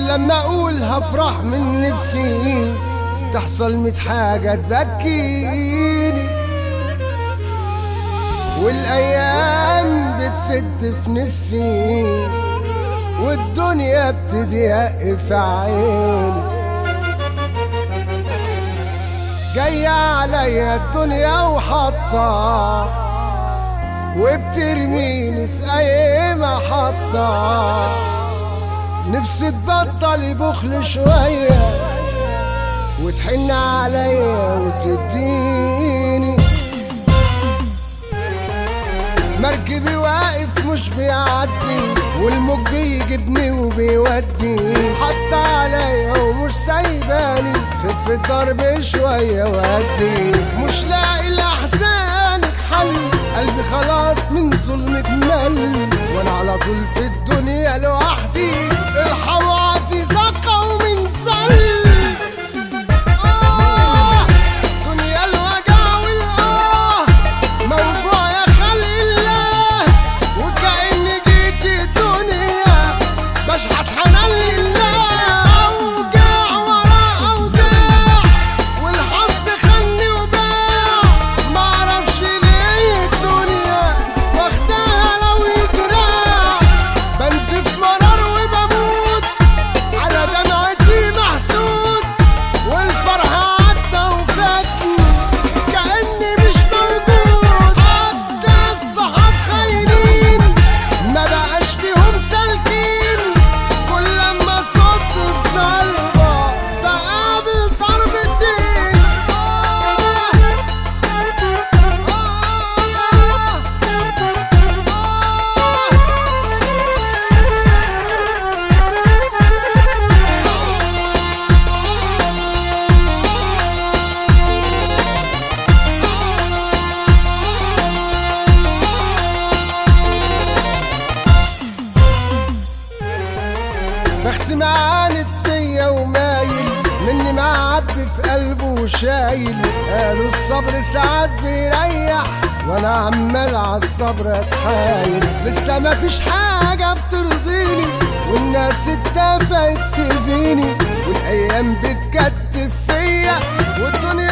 لما اقول هفرح من نفسي تحصل 100 حاجة تبكيني، والايام بتسد في نفسي والدنيا بتضيق في عيني. جاية عليا الدنيا وحطة وبترميني في اي محطة، نفسي تبطل بخل شوية وتحن عليا وتديني. مركبي واقف مش بيعدي والموج بيجيبني وبيودي، حتى عليا ومش سايباني خف الضرب شوية وهدي. مش لاقي لأحزانك حل، قلبي خلاص من ظلمك مل، وانا على طول في الدنيا لوحدي. ارحموا عزيزة قوم زل. دنيا الوجع والآه موجوع يا خلق الله، وكأني جيت الدنيا بشحت حنان لله. أوجاع ورا أوجاع والحظ خلني وباع، معرفش ليه الدنيا واخداها لو يدراع. بنزف مرار وبموت على دمعتي محسود، والفرح عدى وفاتني كأني مش موجود. عدى الصحاب خاينين ما بقاش فيهم سالكين، كل لما صد في ضربة بقابل ضربتين. بختي معاند فيا ومايل مني معبي في قلبه وشايل. قالوا الصبر ساعات بيريح وانا عمال عالصبر اتحايل. لسه مفيش حاجة بترضيني والناس اتفقت تأذيني، والايام بتكتف فيا والدنيا